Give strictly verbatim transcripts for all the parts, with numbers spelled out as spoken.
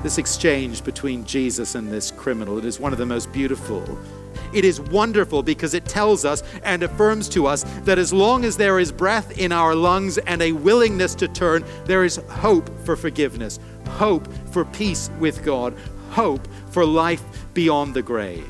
This exchange between Jesus and this criminal, it is one of the most beautiful. It is wonderful because it tells us and affirms to us that as long as there is breath in our lungs and a willingness to turn, there is hope for forgiveness, hope for peace with God, hope for life beyond the grave.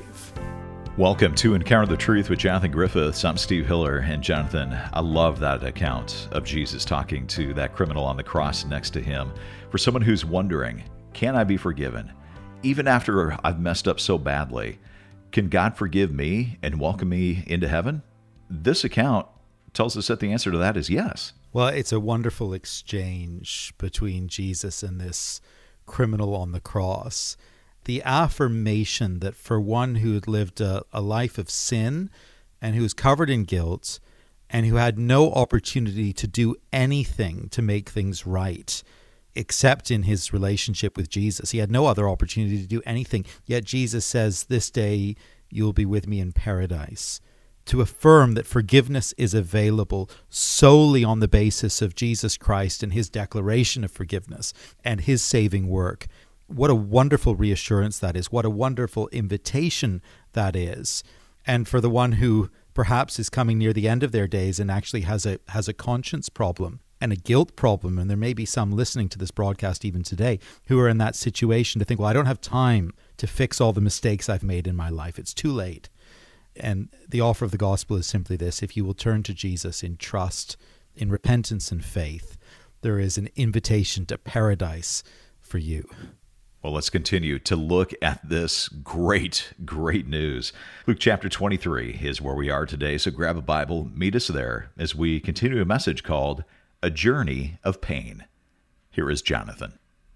Welcome to Encounter the Truth with Jonathan Griffiths. I'm Steve Hiller, and Jonathan, I love that account of Jesus talking to that criminal on the cross next to him. For someone who's wondering, can I be forgiven? Even after I've messed up so badly, can God forgive me and welcome me into heaven? This account tells us that the answer to that is yes. Well, it's a wonderful exchange between Jesus and this criminal on the cross. The affirmation that for one who had lived a, a life of sin and who was covered in guilt and who had no opportunity to do anything to make things right, except in his relationship with Jesus. He had no other opportunity to do anything. Yet Jesus says, this day you'll be with me in paradise. To affirm that forgiveness is available solely on the basis of Jesus Christ and his declaration of forgiveness and his saving work. What a wonderful reassurance that is. What a wonderful invitation that is. And for the one who perhaps is coming near the end of their days and actually has a has a conscience problem and a guilt problem, and there may be some listening to this broadcast even today who are in that situation to think, well, I don't have time to fix all the mistakes I've made in my life. It's too late. And the offer of the gospel is simply this: if you will turn to Jesus in trust, in repentance and faith, there is an invitation to paradise for you. Well, let's continue to look at this great, great news. Luke chapter twenty-three is where we are today, so grab a Bible, meet us there as we continue a message called A Journey of Pain. Here is Jonathan.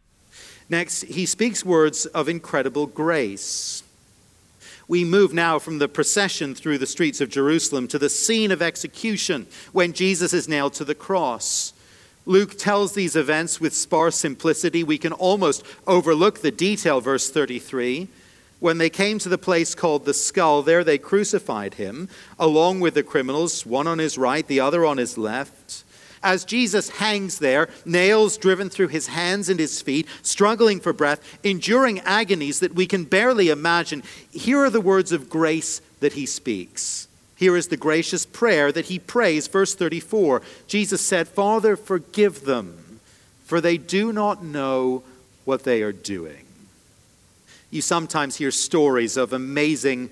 Next, he speaks words of incredible grace. We move now from the procession through the streets of Jerusalem to the scene of execution when Jesus is nailed to the cross. Luke tells these events with sparse simplicity. We can almost overlook the detail, verse thirty-three. When they came to the place called the Skull, there they crucified him, along with the criminals, one on his right, the other on his left. As Jesus hangs there, nails driven through his hands and his feet, struggling for breath, enduring agonies that we can barely imagine, here are the words of grace that he speaks. Here is the gracious prayer that he prays, verse thirty-four. Jesus said, "Father, forgive them, for they do not know what they are doing." You sometimes hear stories of amazing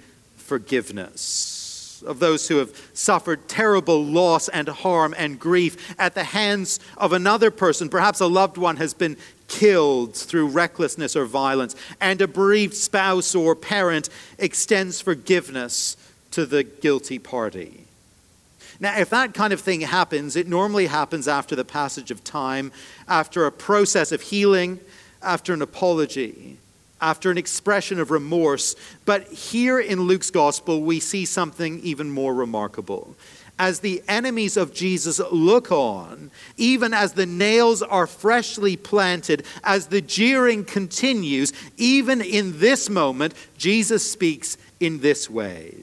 forgiveness, of those who have suffered terrible loss and harm and grief at the hands of another person. Perhaps a loved one has been killed through recklessness or violence, and a bereaved spouse or parent extends forgiveness to the guilty party. Now, if that kind of thing happens, it normally happens after the passage of time, after a process of healing, after an apology, after an expression of remorse. But here in Luke's gospel, we see something even more remarkable. As the enemies of Jesus look on, even as the nails are freshly planted, as the jeering continues, even in this moment, Jesus speaks in this way.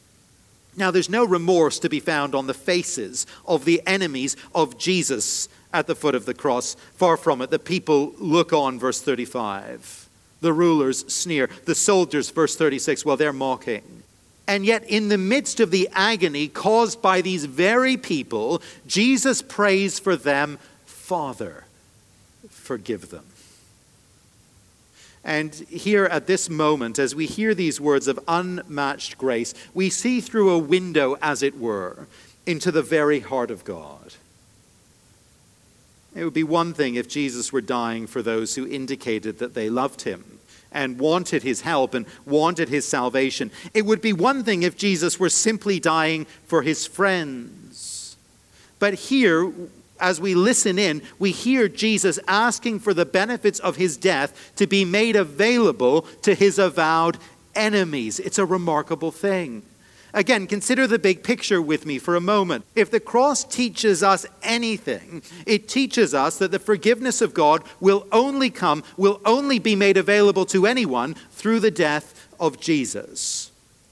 Now, there's no remorse to be found on the faces of the enemies of Jesus at the foot of the cross. Far from it. The people look on, verse thirty-five. The rulers sneer. The soldiers, verse thirty-six, well, they're mocking. And yet, in the midst of the agony caused by these very people, Jesus prays for them, "Father, forgive them." And here at this moment, as we hear these words of unmatched grace, we see through a window, as it were, into the very heart of God. It would be one thing if Jesus were dying for those who indicated that they loved him and wanted his help and wanted his salvation. It would be one thing if Jesus were simply dying for his friends. But here, as we listen in, we hear Jesus asking for the benefits of his death to be made available to his avowed enemies. It's a remarkable thing. Again, consider the big picture with me for a moment. If the cross teaches us anything, it teaches us that the forgiveness of God will only come, will only be made available to anyone through the death of Jesus.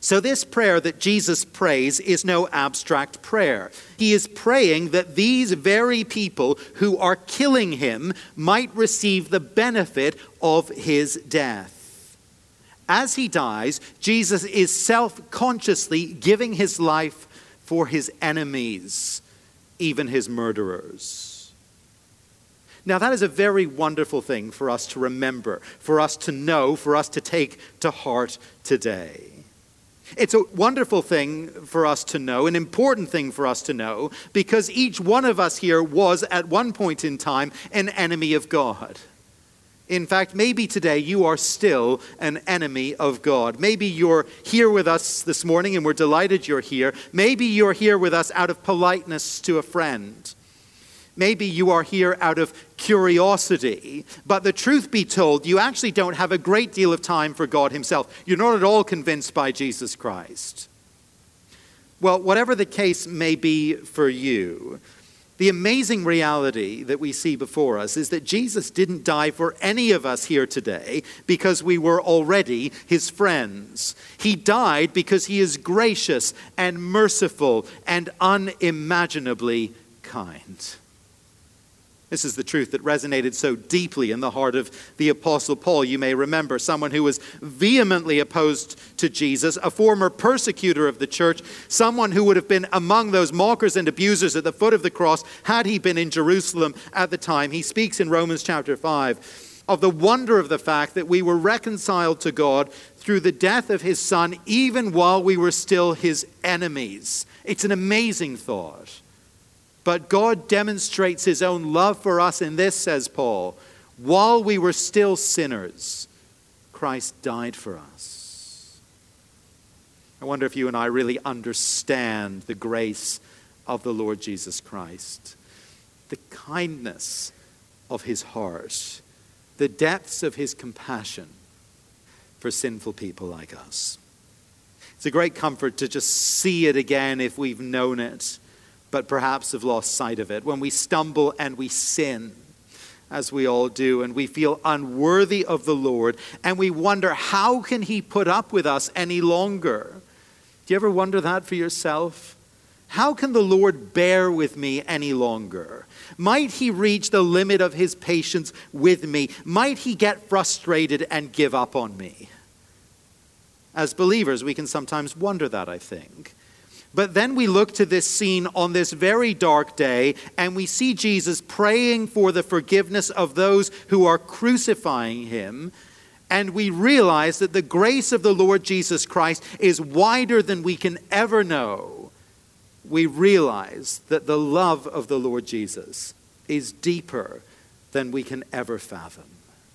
So this prayer that Jesus prays is no abstract prayer. He is praying that these very people who are killing him might receive the benefit of his death. As he dies, Jesus is self-consciously giving his life for his enemies, even his murderers. Now that is a very wonderful thing for us to remember, for us to know, for us to take to heart today. It's a wonderful thing for us to know, an important thing for us to know, because each one of us here was at one point in time an enemy of God. In fact, maybe today you are still an enemy of God. Maybe you're here with us this morning and we're delighted you're here. Maybe you're here with us out of politeness to a friend. Maybe you are here out of curiosity, but the truth be told, you actually don't have a great deal of time for God himself. You're not at all convinced by Jesus Christ. Well, whatever the case may be for you, the amazing reality that we see before us is that Jesus didn't die for any of us here today because we were already his friends. He died because he is gracious and merciful and unimaginably kind. This is the truth that resonated so deeply in the heart of the Apostle Paul. You may remember someone who was vehemently opposed to Jesus, a former persecutor of the church, someone who would have been among those mockers and abusers at the foot of the cross had he been in Jerusalem at the time. He speaks in Romans chapter five of the wonder of the fact that we were reconciled to God through the death of his Son, even while we were still his enemies. It's an amazing thought. But God demonstrates his own love for us in this, says Paul, while we were still sinners, Christ died for us. I wonder if you and I really understand the grace of the Lord Jesus Christ, the kindness of his heart, the depths of his compassion for sinful people like us. It's a great comfort to just see it again if we've known it, but perhaps have lost sight of it. When we stumble and we sin, as we all do, and we feel unworthy of the Lord, and we wonder, how can he put up with us any longer? Do you ever wonder that for yourself? How can the Lord bear with me any longer? Might he reach the limit of his patience with me? Might he get frustrated and give up on me? As believers, we can sometimes wonder that, I think. But then we look to this scene on this very dark day, and we see Jesus praying for the forgiveness of those who are crucifying him. And we realize that the grace of the Lord Jesus Christ is wider than we can ever know. We realize that the love of the Lord Jesus is deeper than we can ever fathom.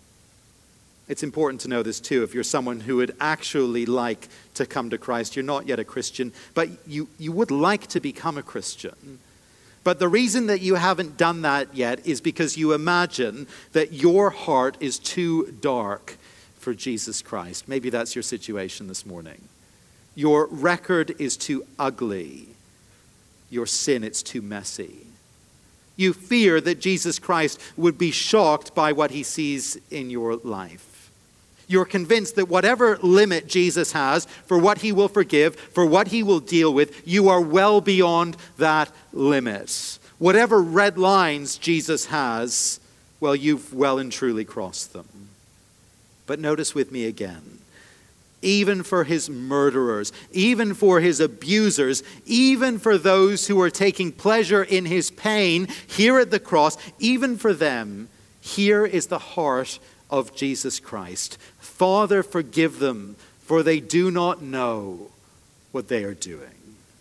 It's important to know this too. If you're someone who would actually like to come to Christ, you're not yet a Christian, but you, you would like to become a Christian. But the reason that you haven't done that yet is because you imagine that your heart is too dark for Jesus Christ. Maybe that's your situation this morning. Your record is too ugly. Your sin, it's too messy. You fear that Jesus Christ would be shocked by what he sees in your life. You're convinced that whatever limit Jesus has for what he will forgive, for what he will deal with, you are well beyond that limit. Whatever red lines Jesus has, well, you've well and truly crossed them. But notice with me again, even for his murderers, even for his abusers, even for those who are taking pleasure in his pain here at the cross, even for them, here is the heart of Jesus Christ. Father, forgive them, for they do not know what they are doing.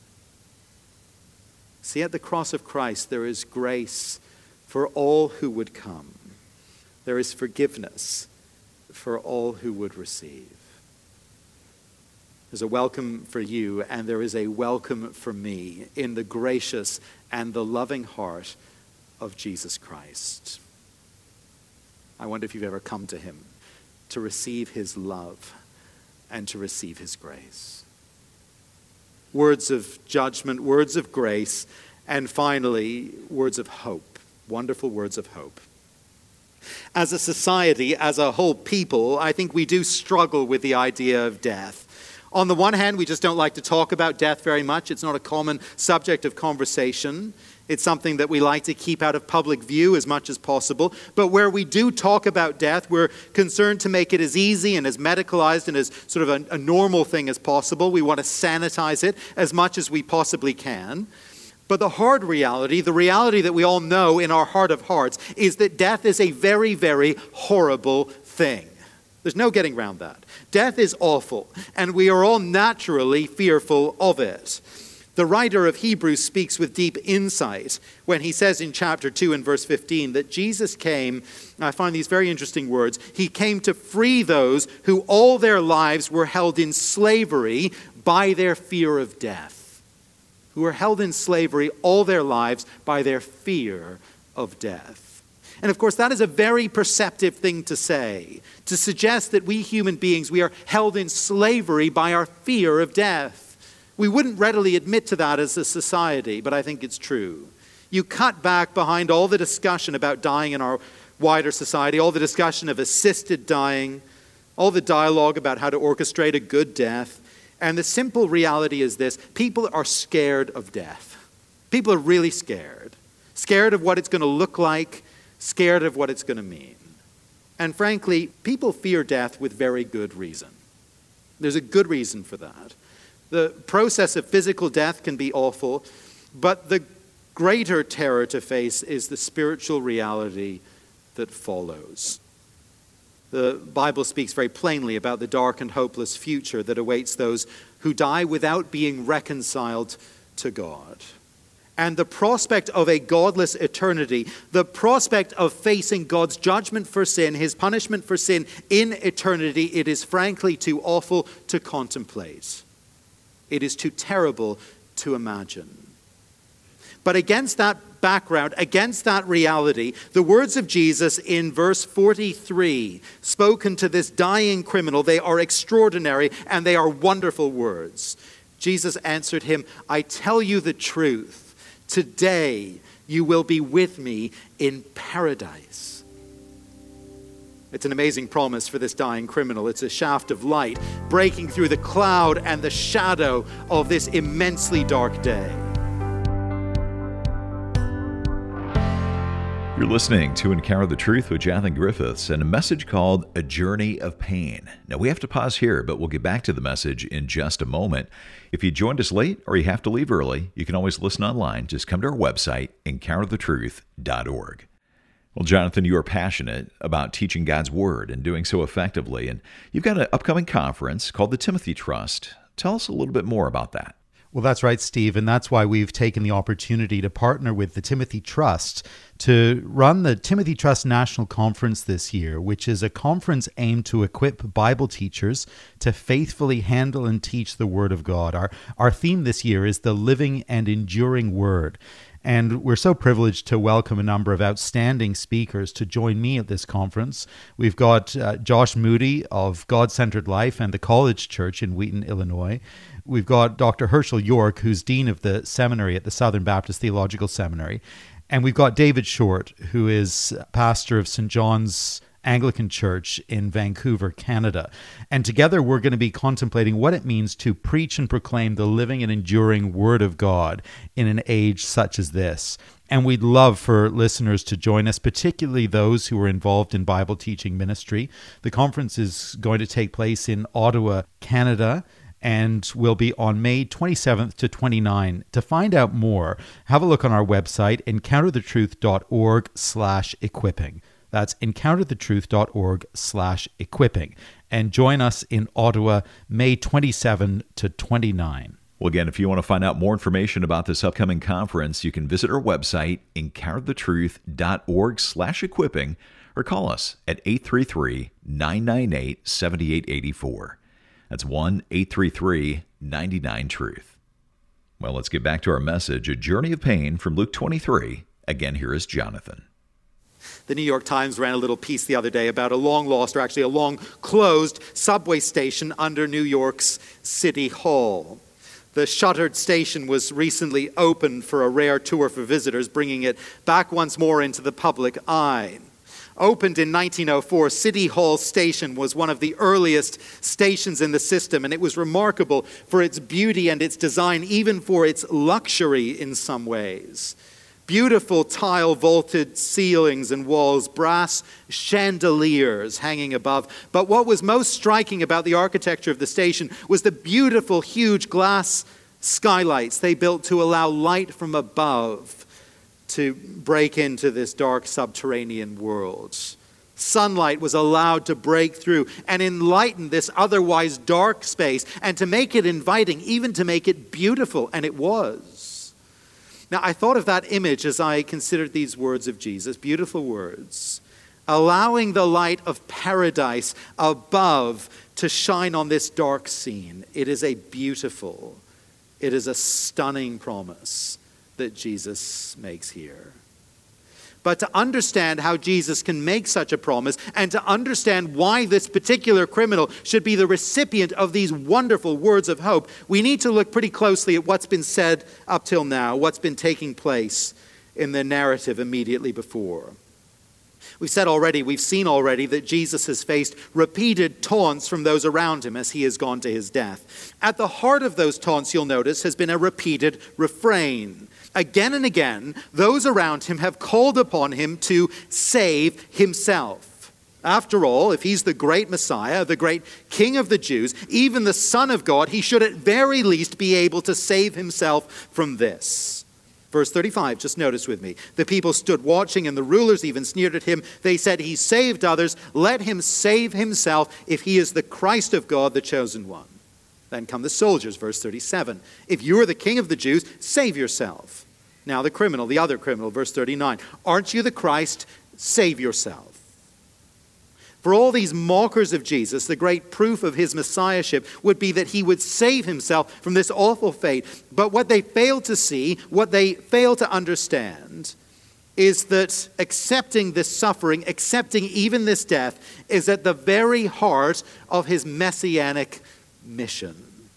See, at the cross of Christ, there is grace for all who would come. There is forgiveness for all who would receive. There's a welcome for you, and there is a welcome for me in the gracious and the loving heart of Jesus Christ. I wonder if you've ever come to him to receive his love and to receive his grace. Words of judgment, words of grace, and finally, words of hope. Wonderful words of hope. As a society, as a whole people, I think we do struggle with the idea of death. On the one hand, we just don't like to talk about death very much. It's not a common subject of conversation. It's something that we like to keep out of public view as much as possible. But where we do talk about death, we're concerned to make it as easy and as medicalized and as sort of a, a normal thing as possible. We want to sanitize it as much as we possibly can. But the hard reality, the reality that we all know in our heart of hearts, is that death is a very, very horrible thing. There's no getting around that. Death is awful, and we are all naturally fearful of it. The writer of Hebrews speaks with deep insight when he says in chapter two and verse fifteen that Jesus came, I find these very interesting words, he came to free those who all their lives were held in slavery by their fear of death. Who were held in slavery all their lives by their fear of death. And of course, that is a very perceptive thing to say, to suggest that we human beings, we are held in slavery by our fear of death. We wouldn't readily admit to that as a society, but I think it's true. You cut back behind all the discussion about dying in our wider society, all the discussion of assisted dying, all the dialogue about how to orchestrate a good death, and the simple reality is this: people are scared of death. People are really scared. Scared of what it's going to look like, scared of what it's going to mean. And frankly, people fear death with very good reason. There's a good reason for that. The process of physical death can be awful, but the greater terror to face is the spiritual reality that follows. The Bible speaks very plainly about the dark and hopeless future that awaits those who die without being reconciled to God. And the prospect of a godless eternity, the prospect of facing God's judgment for sin, his punishment for sin in eternity, it is frankly too awful to contemplate. It is too terrible to imagine. But against that background, against that reality, the words of Jesus in verse forty-three, spoken to this dying criminal, they are extraordinary and they are wonderful words. Jesus answered him, "I tell you the truth. Today you will be with me in paradise." It's an amazing promise for this dying criminal. It's a shaft of light breaking through the cloud and the shadow of this immensely dark day. You're listening to Encounter the Truth with Jonathan Griffiths and a message called A Journey of Pain. Now, we have to pause here, but we'll get back to the message in just a moment. If you joined us late or you have to leave early, you can always listen online. Just come to our website, encounter the truth dot org. Well, Jonathan, you are passionate about teaching God's Word and doing so effectively, and you've got an upcoming conference called the Timothy Trust. Tell us a little bit more about that. Well, that's right, Steve, and that's why we've taken the opportunity to partner with the Timothy Trust to run the Timothy Trust National Conference this year, which is a conference aimed to equip Bible teachers to faithfully handle and teach the Word of God. Our, our theme this year is the living and enduring Word. And we're so privileged to welcome a number of outstanding speakers to join me at this conference. We've got uh, Josh Moody of God-Centered Life and the College Church in Wheaton, Illinois. We've got Doctor Herschel York, who's Dean of the Seminary at the Southern Baptist Theological Seminary. And we've got David Short, who is pastor of Saint John's Anglican Church in Vancouver, Canada. And together we're going to be contemplating what it means to preach and proclaim the living and enduring Word of God in an age such as this. And we'd love for listeners to join us, particularly those who are involved in Bible teaching ministry. The conference is going to take place in Ottawa, Canada, and will be on May twenty-seventh to twenty-ninth. To find out more, have a look on our website, encounter the truth dot org slash equipping. That's encounter the truth dot org slash equipping. And join us in Ottawa, May twenty-seventh to twenty-ninth. Well, again, if you want to find out more information about this upcoming conference, you can visit our website, encounter the truth dot org slash equipping, or call us at eight three three, nine nine eight, seven eight eight four. That's one eight three three, nine nine, truth. Well, let's get back to our message, A Journey of Pain from Luke twenty-three. Again, here is Jonathan. The New York Times ran a little piece the other day about a long-lost, or actually a long-closed subway station under New York's City Hall. The shuttered station was recently opened for a rare tour for visitors, bringing it back once more into the public eye. Opened in nineteen oh four, City Hall Station was one of the earliest stations in the system, and it was remarkable for its beauty and its design, even for its luxury in some ways. Beautiful tile-vaulted ceilings and walls, brass chandeliers hanging above. But what was most striking about the architecture of the station was the beautiful, huge glass skylights they built to allow light from above to break into this dark subterranean world. Sunlight was allowed to break through and enlighten this otherwise dark space, and to make it inviting, even to make it beautiful, and it was. Now, I thought of that image as I considered these words of Jesus, beautiful words, allowing the light of paradise above to shine on this dark scene. It is a beautiful, it is a stunning promise that Jesus makes here. But to understand how Jesus can make such a promise, and to understand why this particular criminal should be the recipient of these wonderful words of hope, we need to look pretty closely at what's been said up till now, what's been taking place in the narrative immediately before. We've said already, we've seen already that Jesus has faced repeated taunts from those around him as he has gone to his death. At the heart of those taunts, you'll notice, has been a repeated refrain. Again and again, those around him have called upon him to save himself. After all, if he's the great Messiah, the great King of the Jews, even the Son of God, he should at very least be able to save himself from this. Verse thirty-five, just notice with me. The people stood watching, and the rulers even sneered at him. They said, "He saved others. Let him save himself if he is the Christ of God, the chosen one." Then come the soldiers, verse thirty-seven. "If you are the King of the Jews, save yourself." Now the criminal, the other criminal, verse thirty-nine. "Aren't you the Christ? Save yourself." For all these mockers of Jesus, the great proof of his messiahship would be that he would save himself from this awful fate. But what they fail to see, what they fail to understand, is that accepting this suffering, accepting even this death, is at the very heart of his messianic mission.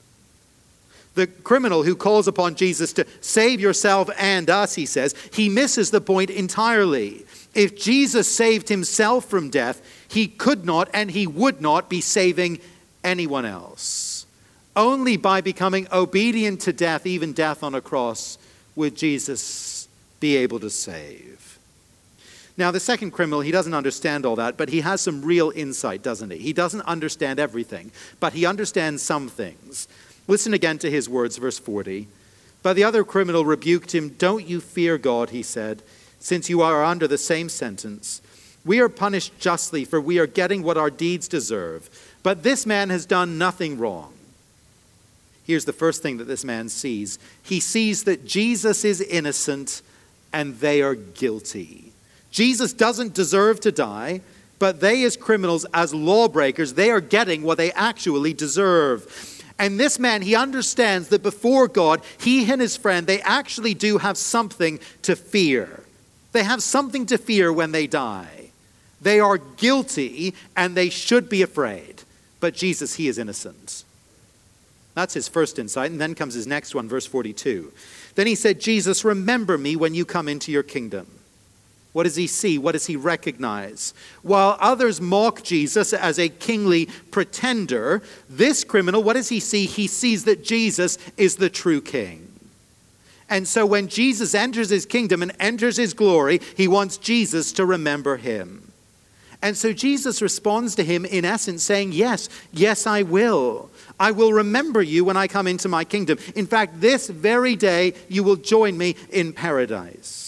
The criminal who calls upon Jesus to save yourself and us, he says, he misses the point entirely. If Jesus saved himself from death, he could not and he would not be saving anyone else. Only by becoming obedient to death, even death on a cross, would Jesus be able to save. Now, the second criminal, he doesn't understand all that, but he has some real insight, doesn't he? He doesn't understand everything, but he understands some things. Listen again to his words, verse forty. But the other criminal rebuked him. "Don't you fear God," he said, "since you are under the same sentence. We are punished justly, for we are getting what our deeds deserve. But this man has done nothing wrong." Here's the first thing that this man sees. He sees that Jesus is innocent and they are guilty. Jesus doesn't deserve to die, but they as criminals, as lawbreakers, they are getting what they actually deserve. And this man, he understands that before God, he and his friend, they actually do have something to fear. They have something to fear when they die. They are guilty and they should be afraid. But Jesus, he is innocent. That's his first insight. And then comes his next one, verse forty-two. Then he said, "Jesus, remember me when you come into your kingdom." What does he see? What does he recognize? While others mock Jesus as a kingly pretender, this criminal, what does he see? He sees that Jesus is the true king. And so when Jesus enters his kingdom and enters his glory, he wants Jesus to remember him. And so Jesus responds to him in essence saying, yes, yes, I will. I will remember you when I come into my kingdom. In fact, this very day you will join me in paradise.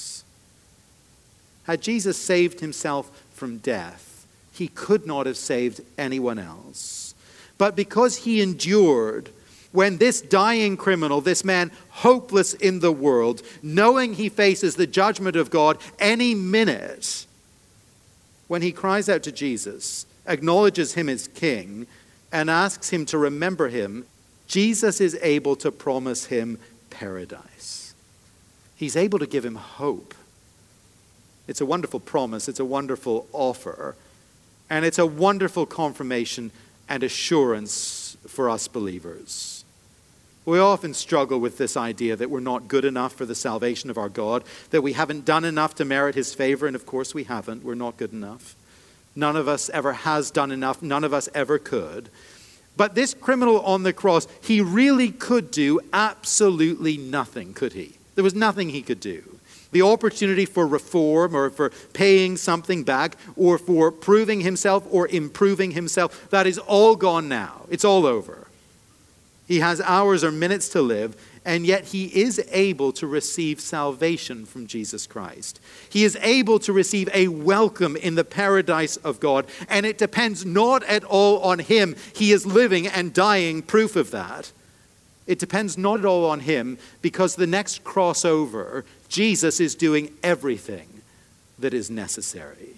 Had Jesus saved himself from death, he could not have saved anyone else. But because he endured, when this dying criminal, this man hopeless in the world, knowing he faces the judgment of God any minute, when he cries out to Jesus, acknowledges him as king, and asks him to remember him, Jesus is able to promise him paradise. He's able to give him hope. It's a wonderful promise. It's a wonderful offer. And it's a wonderful confirmation and assurance for us believers. We often struggle with this idea that we're not good enough for the salvation of our God, that we haven't done enough to merit his favor, and of course we haven't. We're not good enough. None of us ever has done enough. None of us ever could. But this criminal on the cross, he really could do absolutely nothing, could he? There was nothing he could do. The opportunity for reform or for paying something back or for proving himself or improving himself, that is all gone now. It's all over. He has hours or minutes to live, and yet he is able to receive salvation from Jesus Christ. He is able to receive a welcome in the paradise of God, and it depends not at all on him. He is living and dying proof of that. It depends not at all on him, because the next crossover, Jesus is doing everything that is necessary.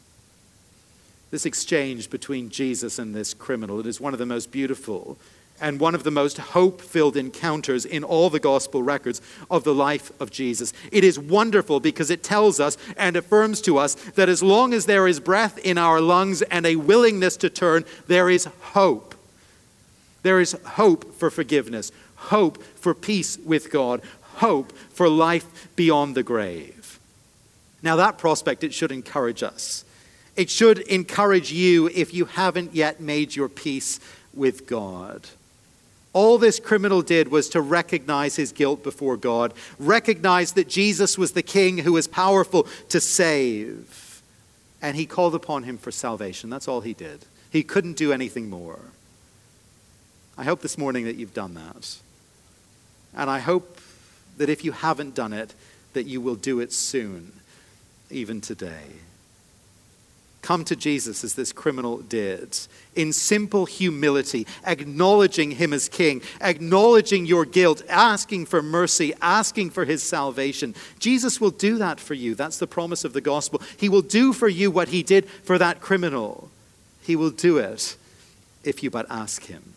This exchange between Jesus and this criminal, it is one of the most beautiful and one of the most hope-filled encounters in all the gospel records of the life of Jesus. It is wonderful because it tells us and affirms to us that as long as there is breath in our lungs and a willingness to turn, there is hope. There is hope for forgiveness, hope for peace with God, hope for life beyond the grave. Now that prospect, it should encourage us. It should encourage you if you haven't yet made your peace with God. All this criminal did was to recognize his guilt before God, recognize that Jesus was the King who was powerful to save, and he called upon him for salvation. That's all he did. He couldn't do anything more. I hope this morning that you've done that. And I hope that if you haven't done it, that you will do it soon, even today. Come to Jesus as this criminal did, in simple humility, acknowledging him as King, acknowledging your guilt, asking for mercy, asking for his salvation. Jesus will do that for you. That's the promise of the gospel. He will do for you what he did for that criminal. He will do it if you but ask him.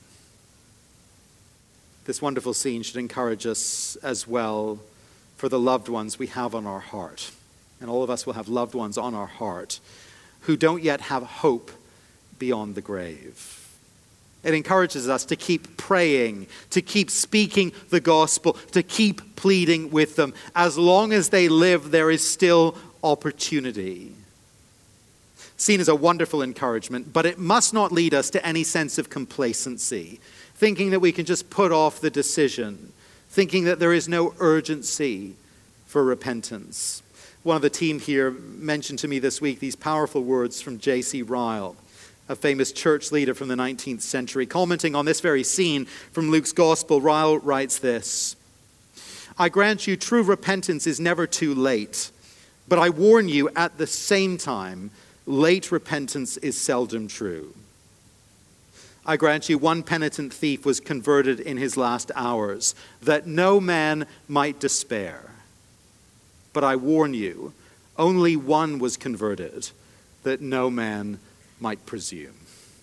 This wonderful scene should encourage us as well for the loved ones we have on our heart. And all of us will have loved ones on our heart who don't yet have hope beyond the grave. It encourages us to keep praying, to keep speaking the gospel, to keep pleading with them. As long as they live, there is still opportunity. Seen as a wonderful encouragement, but it must not lead us to any sense of complacency, thinking that we can just put off the decision, thinking that there is no urgency for repentance. One of the team here mentioned to me this week these powerful words from J C Ryle, a famous church leader from the nineteenth century. Commenting on this very scene from Luke's Gospel, Ryle writes this: "I grant you true repentance is never too late, but I warn you at the same time, late repentance is seldom true. I grant you one penitent thief was converted in his last hours, that no man might despair. But I warn you, only one was converted, that no man might presume."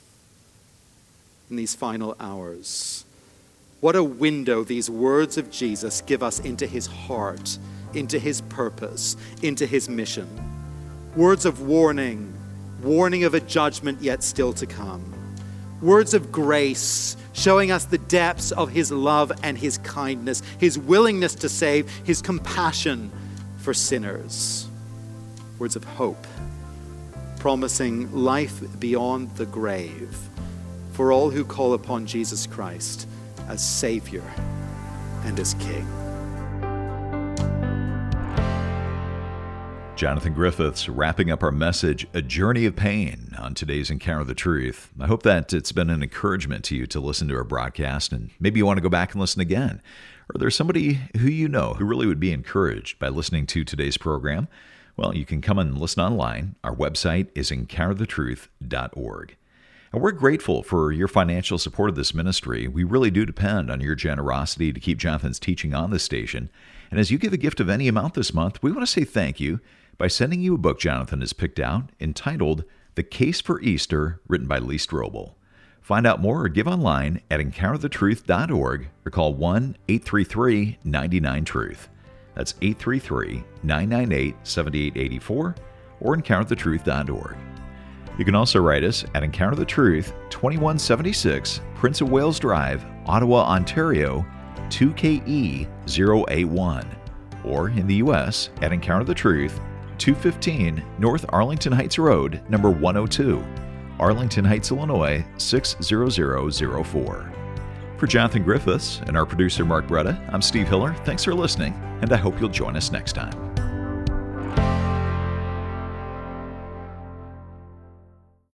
In these final hours, what a window these words of Jesus give us into his heart, into his purpose, into his mission. Words of warning, warning of a judgment yet still to come. Words of grace, showing us the depths of his love and his kindness, his willingness to save, his compassion for sinners. Words of hope, promising life beyond the grave for all who call upon Jesus Christ as Savior and as King. Jonathan Griffiths wrapping up our message, A Journey of Pain, on today's Encounter the Truth. I hope that it's been an encouragement to you to listen to our broadcast, and maybe you want to go back and listen again. Or there's somebody who you know who really would be encouraged by listening to today's program. Well, you can come and listen online. Our website is encounter the truth dot org. And we're grateful for your financial support of this ministry. We really do depend on your generosity to keep Jonathan's teaching on this station. And as you give a gift of any amount this month, we want to say thank you by sending you a book Jonathan has picked out entitled The Case for Easter, written by Lee Strobel. Find out more or give online at encounter the truth dot org or call one eight three three nine nine truth. That's eight three three nine nine eight seven eight eight four or encounter the truth dot org. You can also write us at Encounter the Truth, twenty-one seventy-six Prince of Wales Drive, Ottawa, Ontario, two K E zero eight one, or in the U S at Encounter the Truth, two fifteen North Arlington Heights Road, number one oh two, Arlington Heights, Illinois, six zero zero zero four. For Jonathan Griffiths and our producer Mark Bretta, I'm Steve Hiller. Thanks for listening, and I hope you'll join us next time.